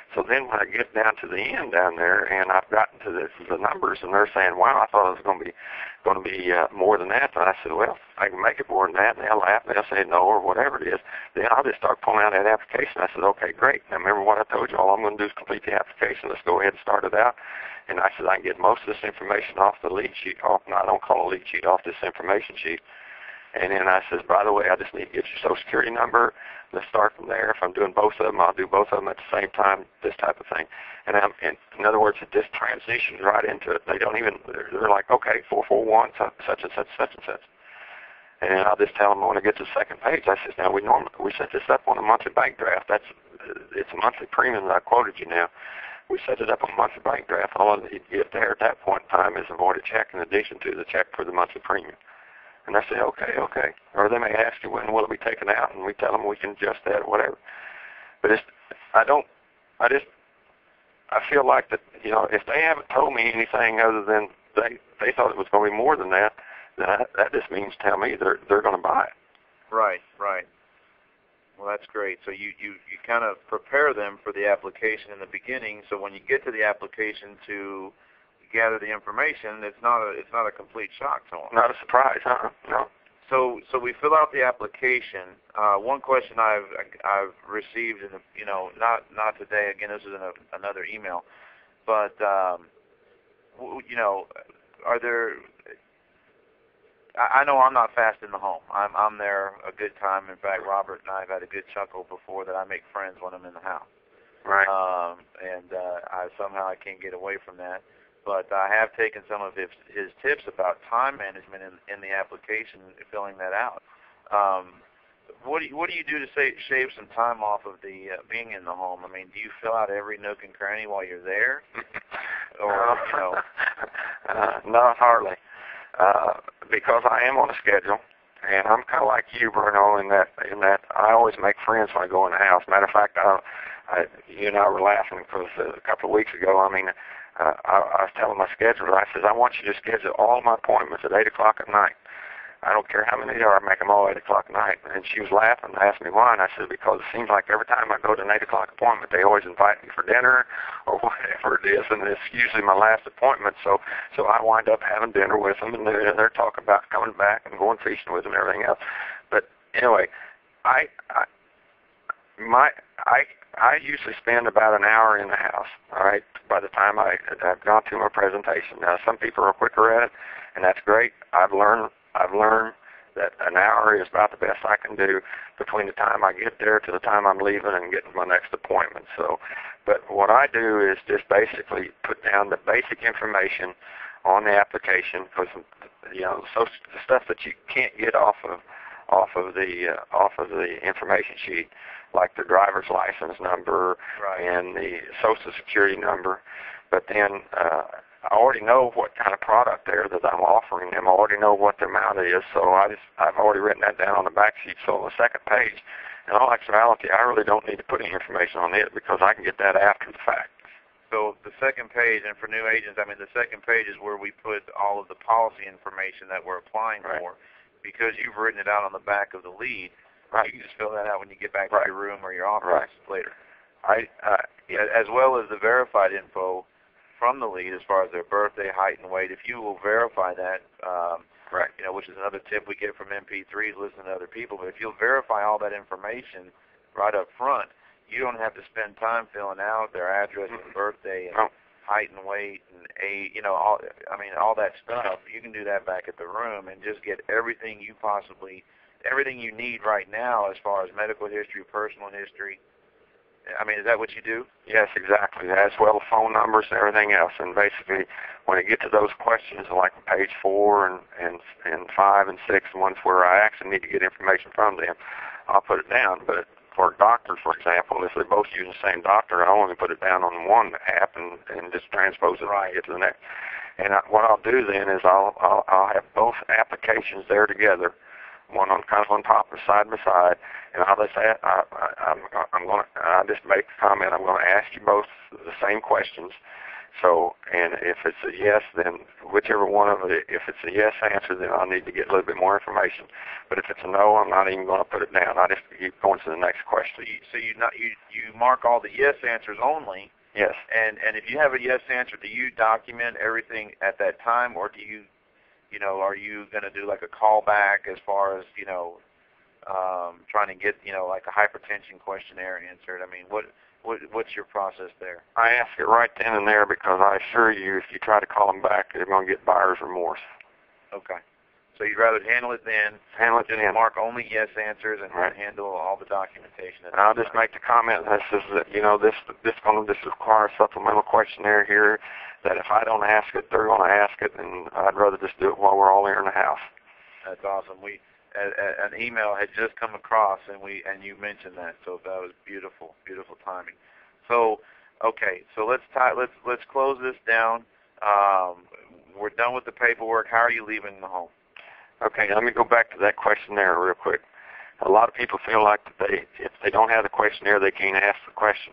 So then when I get down to the end down there, and I've gotten to the numbers, and they're saying, "Wow, I thought it was going to be more than that." And I said, "Well, I can make it more than that." And they'll laugh, and they'll say no, or whatever it is. Then I'll just start pulling out that application. I said, "Okay, great. Now remember what I told you. All I'm going to do is complete the application. Let's go ahead and start it out." And I said, "I can get most of this information off the lead sheet. Oh, no, I don't call a lead sheet, off this information sheet." And then I says, "By the way, I just need to get your Social Security number. Let's start from there. If I'm doing both of them, I'll do both of them at the same time, this type of thing." And in other words, it just transitions right into it. They don't even, they're like, "Okay, 441, such and such, such and such." And I'll just tell them when I get to the second page, I says, "Now, we set this up on a monthly bank draft. It's a monthly premium that I quoted you now. We set it up on a monthly bank draft. All I need to get there at that point in time is a voided check in addition to the check for the monthly premium." And I say, okay. Or they may ask you, "When will it be taken out?" And we tell them we can adjust that or whatever. But I feel like that, if they haven't told me anything other than they thought it was going to be more than that, then that just means tell me they're going to buy it. Right. Well, that's great. So you kind of prepare them for the application in the beginning, so when you get to the application to gather the information, it's not a complete shock to them. Not a surprise, No. So we fill out the application. One question I've received in not today. Again, this is in another email, but are there? I know I'm not fast in the home. I'm there a good time. In fact, Robert and I have had a good chuckle before that I make friends when I'm in the house. Right. I somehow can't get away from that. But I have taken some of his tips about time management in the application, filling that out. What do you do to shave some time off of the being in the home? I mean, do you fill out every nook and cranny while you're there, or Not hardly, because I am on a schedule, and I'm kind of like you, Bruno, in that I always make friends when I go in the house. Matter of fact, you and I were laughing because a couple of weeks ago, I was telling my scheduler, I says, "I want you to schedule all my appointments at 8 o'clock at night. I don't care how many there are, I make them all 8 o'clock at night." And she was laughing and asked me why, and I said, "Because it seems like every time I go to an 8 o'clock appointment, they always invite me for dinner or whatever it is, and it's usually my last appointment, so I wind up having dinner with them, and they're talking about coming back and going fishing with them and everything else." But anyway, I usually spend about an hour in the house, all right, by the time I've gone through my presentation. Now, some people are quicker at it, and that's great. I've learned that an hour is about the best I can do between the time I get there to the time I'm leaving and getting my next appointment. So, but what I do is just basically put down the basic information on the application, because the stuff that you can't get off of the information sheet, like the driver's license number, right, and the Social Security number. But then I already know what kind of product there that I'm offering them. I already know what the amount is, so I've already written that down on the back sheet. So on the second page, in all actuality, I really don't need to put any information on it because I can get that after the fact. So the second page, and for new agents, the second page is where we put all of the policy information that we're applying right, for, because you've written it out on the back of the lead. Right. You can just fill that out when you get back right, to your room or your office right, later. Yeah. As well as the verified info from the lead as far as their birthday, height, and weight. If you will verify that, right, which is another tip we get from MP3s, listening to other people, but if you'll verify all that information right up front, you don't have to spend time filling out their address and birthday and height and weight and age, all that stuff. You can do that back at the room and just get everything you need right now as far as medical history, personal history. Is that what you do? Yes, exactly. As well as phone numbers and everything else. And basically, when I get to those questions, like page 4 and 5 and 6, the ones where I actually need to get information from them, I'll put it down. But for doctors, for example, if they both use the same doctor, I only put it down on one app and just transpose it right to the next. And what I'll do then is I'll have both applications there together, one on kind of on top or side by side, and I'll just I just make the comment. I'm going to ask you both the same questions, So, and if it's a yes, then whichever one of it, if it's a yes answer, then I'll need to get a little bit more information. But if it's a no, I'm not even going to put it down. I just keep going to the next question. So you mark all the yes answers only. Yes. And if you have a yes answer, do you document everything at that time, or do you, are you going to do like a callback as far as, trying to get, like a hypertension questionnaire answered? I mean, what's your process there? I ask it right then and there because I assure you, if you try to call them back, they're going to get buyer's remorse. Okay. So you'd rather handle it then? Handle it then. Mark only yes answers and right. handle all the documentation. And I'll just make the comment that says that, this requires a supplemental questionnaire here, that if I don't ask it, they're going to ask it, and I'd rather just do it while we're all here in the house. That's awesome. An email had just come across, and you mentioned that, so that was beautiful timing. So, okay, so let's close this down. We're done with the paperwork. How are you leaving the home? Okay, let me go back to that questionnaire real quick. A lot of people feel like that if they don't have the questionnaire, they can't ask the questions.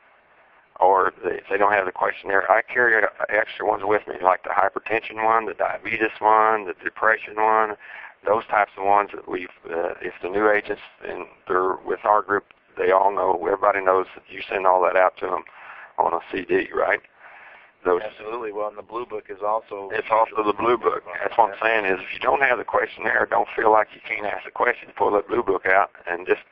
Or if they don't have the questionnaire, I carry extra ones with me, like the hypertension one, the diabetes one, the depression one, those types of ones that if the new agents and they're with our group, they all know, everybody knows that you send all that out to them on a CD, right? Absolutely. Well, and the Blue Book is also... It's also the Blue Book. That's what I'm saying is, if you don't have the questionnaire, don't feel like you can't ask the question. Pull that Blue Book out, and just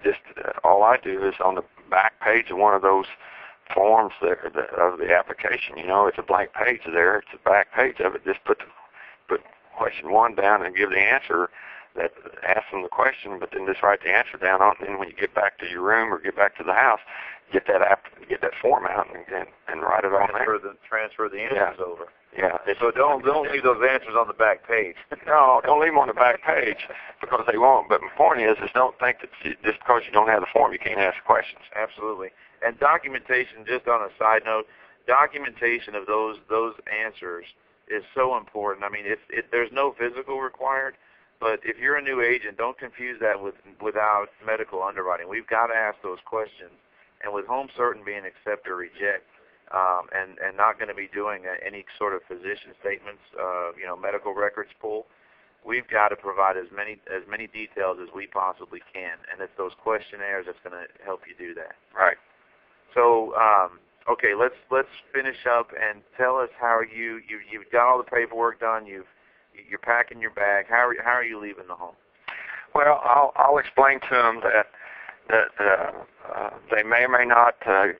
all I do is on the back page of one of those forms there of the application, it's a blank page there. It's the back page of it. Just put question 1 down and give the answer. That ask them the question, but then just write the answer down on it. And then when you get back to your room or get back to the house, get that form out and write it on there. Transfer the answers over. Yeah. So don't leave those answers on the back page. No, don't leave them on the back page because they won't. But my point is don't think that just because you don't have the form, you can't ask questions. Absolutely. And documentation, just on a side note, documentation of those answers is so important. I mean, there's no physical required. But if you're a new agent, don't confuse that without medical underwriting. We've got to ask those questions. And with Home Certain being accept or reject, and not going to be doing any sort of physician statements, medical records pull, we've got to provide as many details as we possibly can. And it's those questionnaires that's going to help you do that. Right. So, okay, let's finish up and tell us how you've got all the paperwork done. You're packing your bag. How are you leaving the home? Well, I'll explain to them that they may or may not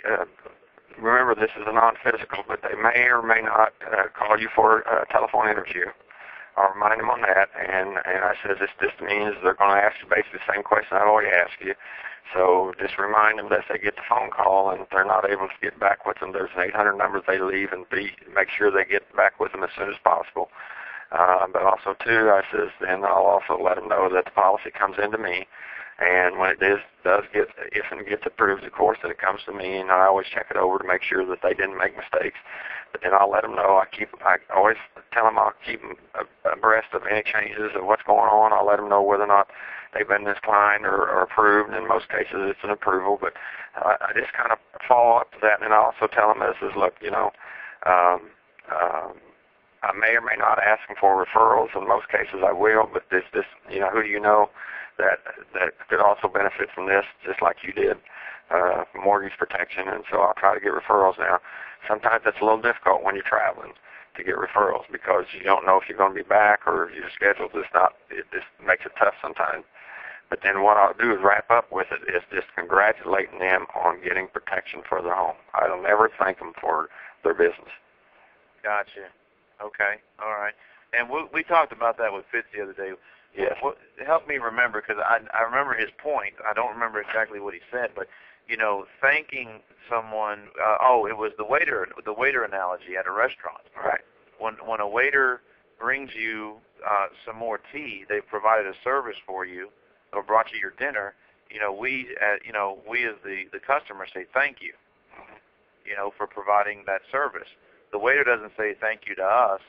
remember this is a non-physical, but they may or may not call you for a telephone interview. I'll remind them on that, and I said this just means they're going to ask you basically the same question I've already asked you. So just remind them that if they get the phone call and if they're not able to get back with them, there's an 800 number they leave, and make sure they get back with them as soon as possible. But also, too, I says, then I'll also let them know that the policy comes into me, and when it if it gets approved, of course, that it comes to me, and I always check it over to make sure that they didn't make mistakes. But then I'll let them know. I always tell them I'll keep them abreast of any changes of what's going on. I'll let them know whether or not they've been declined or approved. In most cases, it's an approval, but I just kind of follow up to that, and I also tell them, look, I may or may not ask them for referrals. In most cases, I will. But who do you know that could also benefit from this, just like you did, mortgage protection? And so I'll try to get referrals. Now, sometimes it's a little difficult when you're traveling to get referrals because you don't know if you're going to be back or your schedule's it just makes it tough sometimes. But then what I'll do is wrap up with it is just congratulating them on getting protection for their home. I'll never thank them for their business. Gotcha. Okay, all right. And we talked about that with Fitz the other day. Yes. Help me remember, because I remember his point. I don't remember exactly what he said, but thanking someone. It was the waiter analogy at a restaurant. Right. When a waiter brings you some more tea, they've provided a service for you, or brought you your dinner. We as the customer say thank you. For providing that service. The waiter doesn't say thank you to us,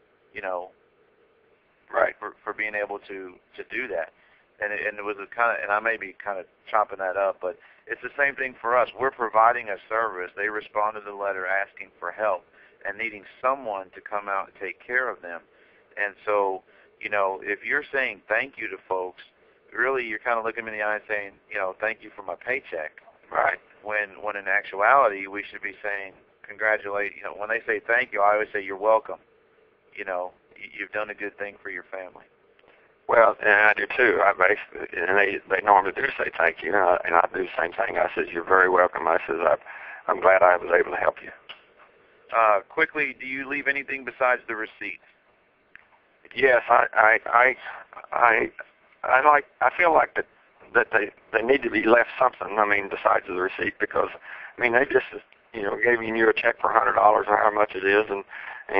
right, for being able to do that. And it was and I may be kind of chopping that up, but it's the same thing for us. We're providing a service. They responded to the letter asking for help, and needing someone to come out and take care of them. And so, if you're saying thank you to folks, really you're kind of looking them in the eye and saying, thank you for my paycheck. Right. When in actuality, we should be saying, congratulate. When they say thank you, I always say you're welcome. You've done a good thing for your family. Well, and I do too. I basically, and they normally do say thank you, and I do the same thing. I says, you're very welcome. I says, I'm glad I was able to help you. Quickly, do you leave anything besides the receipt? Yes, I feel like that they need to be left something. I mean, besides the receipt, because I mean they just gave you a check for $100 or how much it is, and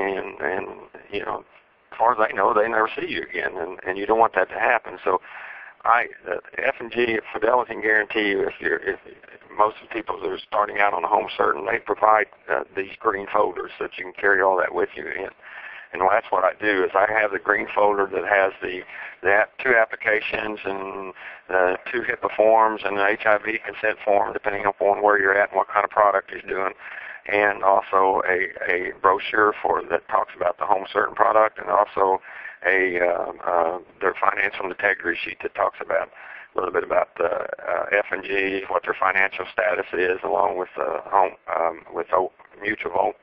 as far as I know, they never see you again, and you don't want that to happen. So, F&G, Fidelity and Guarantee, if most of the people that are starting out on the home certain, they provide these green folders so that you can carry all that with you. And that's what I do is I have the green folder that has the 2 applications and 2 HIPAA forms and an HIV consent form, depending upon where you're at and what kind of product he's doing, and also a brochure that talks about the home certain product, and also their financial integrity sheet that talks about a little bit about F&G, what their financial status is, along with Old Mutual.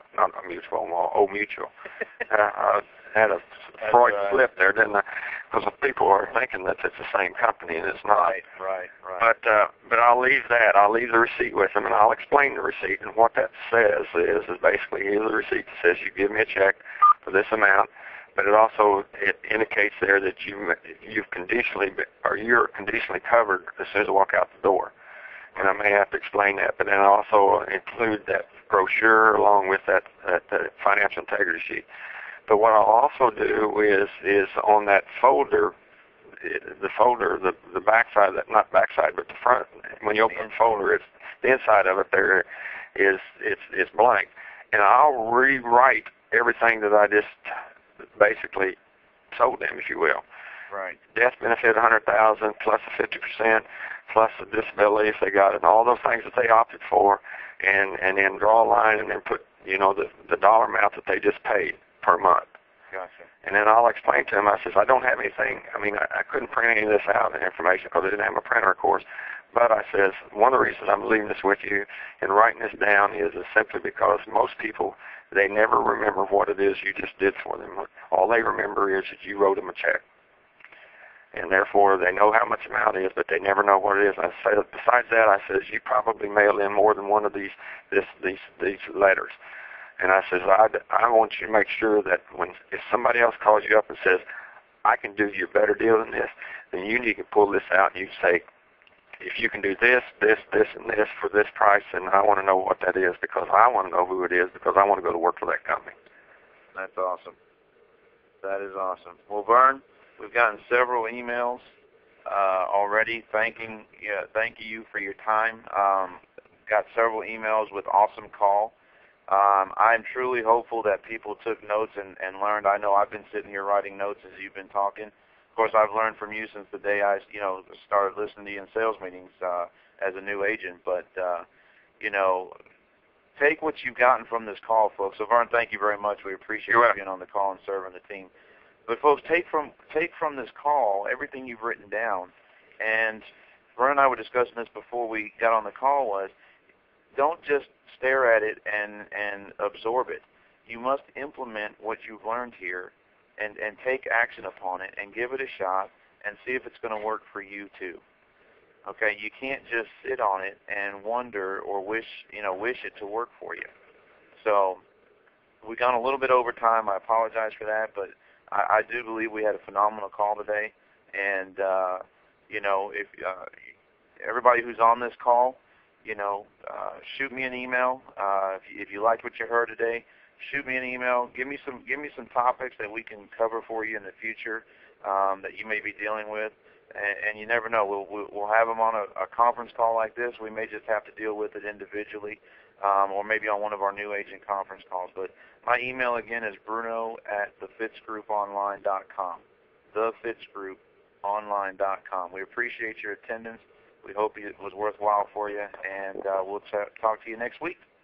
I had a Freud slip there, didn't I? Because people are thinking that it's the same company, and it's not. Right. But I'll leave that. I'll leave the receipt with them, and I'll explain the receipt. And what that says is basically here's the receipt that says you give me a check for this amount, but it indicates there that you're conditionally covered as soon as I walk out the door. And I may have to explain that, but then I also include that brochure along with that financial integrity sheet. But what I'll also do is on that folder, the backside, not backside, but the front. When you open the folder, it's the inside of it. There is it's blank, and I'll rewrite everything that I just basically sold them, if you will. Right. Death benefit $100,000 plus the 50%. Plus the disability if they got it, and all those things that they opted for, and then draw a line and then put, the dollar amount that they just paid per month. Gotcha. And then I'll explain to them, I says, I don't have anything, I couldn't print any of this out, the information, because I didn't have a printer, of course, but I says, one of the reasons I'm leaving this with you and writing this down is simply because most people, they never remember what it is you just did for them. All they remember is that you wrote them a check. And therefore, they know how much amount it is, but they never know what it is. And I say, besides that, I says, you probably mailed in more than one of these letters. And I says, I want you to make sure that if somebody else calls you up and says, I can do you a better deal than this, then you need to pull this out and you say, if you can do this, and this for this price, then I want to know what that is, because I want to know who it is, because I want to go to work for that company. That's awesome. That is awesome. Well, Vern, we've gotten several emails already thanking you for your time. Got several emails with awesome call. I'm truly hopeful that people took notes and learned. I know I've been sitting here writing notes as you've been talking. Of course, I've learned from you since the day I started listening to you in sales meetings as a new agent. But take what you've gotten from this call, folks. So, Vern, thank you very much. We appreciate you being on the call and serving the team. But folks, take from this call everything you've written down. And Vern and I were discussing this before we got on the call was, don't just stare at it and absorb it. You must implement what you've learned here and take action upon it and give it a shot and see if it's going to work for you too. Okay, you can't just sit on it and wonder or wish it to work for you. So we've gone a little bit over time. I apologize for that, but I do believe we had a phenomenal call today, and if everybody who's on this call, shoot me an email. If you liked what you heard today, shoot me an email. Give me some topics that we can cover for you in the future that you may be dealing with, and you never know. We'll have them on a conference call like this. We may just have to deal with it individually, or maybe on one of our new agent conference calls. But my email, again, is bruno@thefitzgrouponline.com, thefitzgrouponline.com. We appreciate your attendance. We hope it was worthwhile for you, and we'll talk to you next week.